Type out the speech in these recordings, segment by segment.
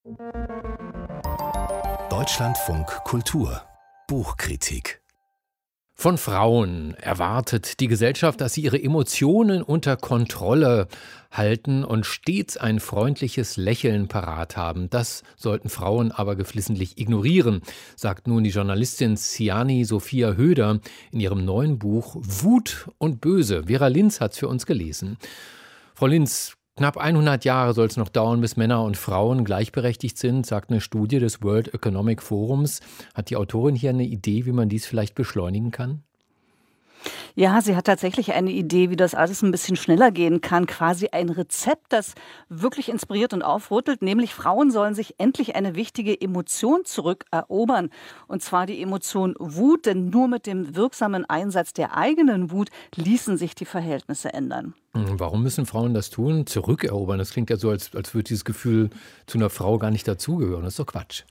Deutschlandfunk Kultur Buchkritik. Von Frauen erwartet die Gesellschaft, dass sie ihre Emotionen unter Kontrolle halten und stets ein freundliches Lächeln parat haben. Das sollten Frauen aber geflissentlich ignorieren, sagt nun die Journalistin Ziani Sophia Höder in ihrem neuen Buch Wut und Böse. Vera Linz hat es für uns gelesen. Frau Linz, knapp 100 Jahre soll es noch dauern, bis Männer und Frauen gleichberechtigt sind, sagt eine Studie des World Economic Forums. Hat die Autorin hier eine Idee, wie man dies vielleicht beschleunigen kann? Ja, sie hat tatsächlich eine Idee, wie das alles ein bisschen schneller gehen kann. Quasi ein Rezept, das wirklich inspiriert und aufrüttelt. Nämlich Frauen sollen sich endlich eine wichtige Emotion zurückerobern. Und zwar die Emotion Wut. Denn nur mit dem wirksamen Einsatz der eigenen Wut ließen sich die Verhältnisse ändern. Warum müssen Frauen das tun? Zurückerobern. Das klingt ja so, als würde dieses Gefühl zu einer Frau gar nicht dazugehören. Das ist doch Quatsch.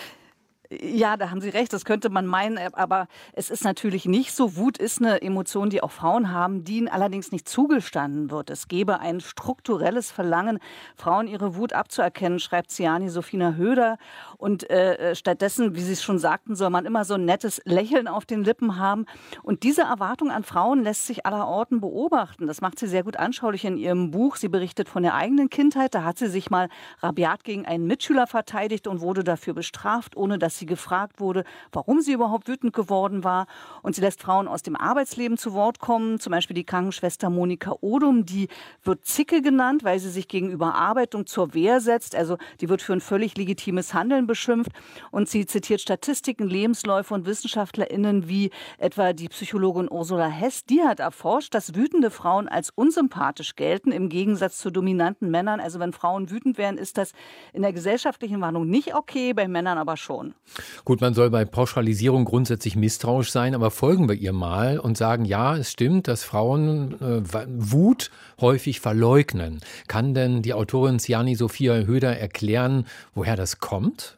Ja, da haben Sie recht, das könnte man meinen, aber es ist natürlich nicht so. Wut ist eine Emotion, die auch Frauen haben, die ihnen allerdings nicht zugestanden wird. Es gäbe ein strukturelles Verlangen, Frauen ihre Wut abzuerkennen, schreibt Ziani Sophia Höder. Und stattdessen, wie Sie es schon sagten, soll man immer so ein nettes Lächeln auf den Lippen haben. Und diese Erwartung an Frauen lässt sich allerorten beobachten. Das macht sie sehr gut anschaulich in ihrem Buch. Sie berichtet von der eigenen Kindheit. Da hat sie sich mal rabiat gegen einen Mitschüler verteidigt und wurde dafür bestraft, ohne dass sie gefragt wurde, warum sie überhaupt wütend geworden war. Und sie lässt Frauen aus dem Arbeitsleben zu Wort kommen, zum Beispiel die Krankenschwester Monika Odum, die wird Zicke genannt, weil sie sich gegen Überarbeitung zur Wehr setzt. Also die wird für ein völlig legitimes Handeln beschimpft. Und sie zitiert Statistiken, Lebensläufe und WissenschaftlerInnen wie etwa die Psychologin Ursula Hess. Die hat erforscht, dass wütende Frauen als unsympathisch gelten, im Gegensatz zu dominanten Männern. Also wenn Frauen wütend werden, ist das in der gesellschaftlichen Wahrnehmung nicht okay, bei Männern aber schon. Gut, man soll bei Pauschalisierung grundsätzlich misstrauisch sein, aber folgen wir ihr mal und sagen, ja, es stimmt, dass Frauen Wut häufig verleugnen. Kann denn die Autorin Ziani Sophia Höder erklären, woher das kommt?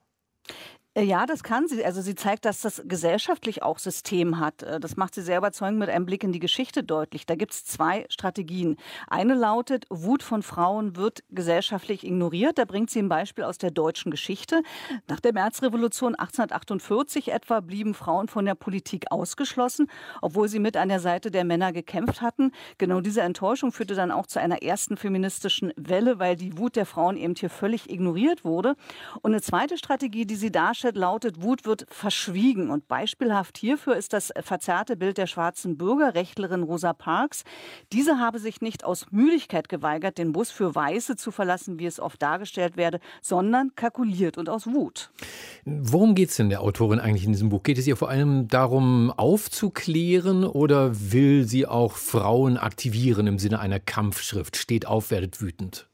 Ja, das kann sie. Also sie zeigt, dass das gesellschaftlich auch System hat. Das macht sie sehr überzeugend mit einem Blick in die Geschichte deutlich. Da gibt es zwei Strategien. Eine lautet, Wut von Frauen wird gesellschaftlich ignoriert. Da bringt sie ein Beispiel aus der deutschen Geschichte. Nach der Märzrevolution 1848 etwa blieben Frauen von der Politik ausgeschlossen, obwohl sie mit an der Seite der Männer gekämpft hatten. Genau diese Enttäuschung führte dann auch zu einer ersten feministischen Welle, weil die Wut der Frauen eben hier völlig ignoriert wurde. Und eine zweite Strategie, die sie darstellt, lautet, Wut wird verschwiegen. Und beispielhaft hierfür ist das verzerrte Bild der schwarzen Bürgerrechtlerin Rosa Parks. Diese habe sich nicht aus Müdigkeit geweigert, den Bus für Weiße zu verlassen, wie es oft dargestellt werde, sondern kalkuliert und aus Wut. Worum geht es denn der Autorin eigentlich in diesem Buch? Geht es ihr vor allem darum, aufzuklären oder will sie auch Frauen aktivieren im Sinne einer Kampfschrift? Steht auf, werdet wütend.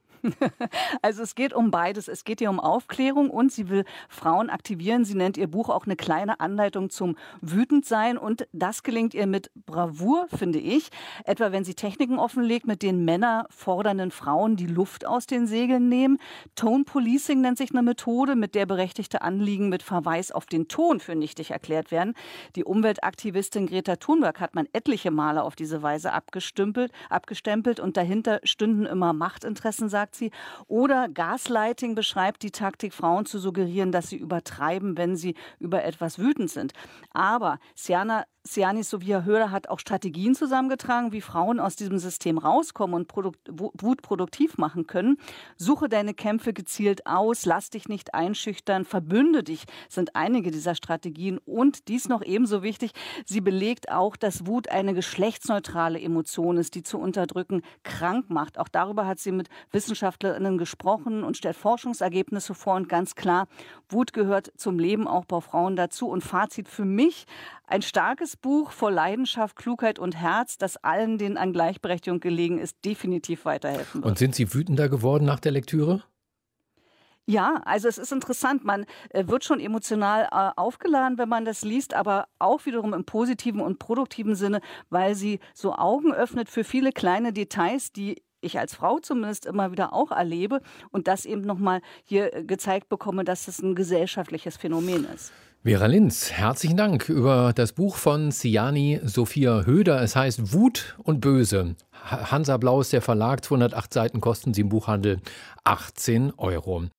Also es geht um beides. Es geht ihr um Aufklärung und sie will Frauen aktivieren. Sie nennt ihr Buch auch eine kleine Anleitung zum Wütendsein und das gelingt ihr mit Bravour, finde ich. Etwa wenn sie Techniken offenlegt, mit denen Männer fordernden Frauen die Luft aus den Segeln nehmen. Tone Policing nennt sich eine Methode, mit der berechtigte Anliegen mit Verweis auf den Ton für nichtig erklärt werden. Die Umweltaktivistin Greta Thunberg hat man etliche Male auf diese Weise abgestempelt und dahinter stünden immer Machtinteressen, sagt sie. Oder Gaslighting beschreibt die Taktik, Frauen zu suggerieren, dass sie übertreiben, wenn sie über etwas wütend sind. Aber Ziani Sophia Höder hat auch Strategien zusammengetragen, wie Frauen aus diesem System rauskommen und Wut produktiv machen können. Suche deine Kämpfe gezielt aus, lass dich nicht einschüchtern, verbünde dich, sind einige dieser Strategien. Und dies noch ebenso wichtig, sie belegt auch, dass Wut eine geschlechtsneutrale Emotion ist, die zu unterdrücken krank macht. Auch darüber hat sie mit WissenschaftlerInnen gesprochen und stellt Forschungsergebnisse vor. Und ganz klar, Wut gehört zum Leben auch bei Frauen dazu. Und Fazit für mich, ein starkes Buch voll Leidenschaft, Klugheit und Herz, das allen, denen an Gleichberechtigung gelegen ist, definitiv weiterhelfen wird. Und sind Sie wütender geworden nach der Lektüre? Ja, also es ist interessant, man wird schon emotional aufgeladen, wenn man das liest, aber auch wiederum im positiven und produktiven Sinne, weil sie so Augen öffnet für viele kleine Details, die ich als Frau zumindest immer wieder auch erlebe und das eben nochmal hier gezeigt bekomme, dass es ein gesellschaftliches Phänomen ist. Vera Linz, herzlichen Dank über das Buch von Ziani Sophia Höder. Es heißt Wut und Böse. Hansa Blau ist der Verlag, 208 Seiten kosten sie im Buchhandel 18 €.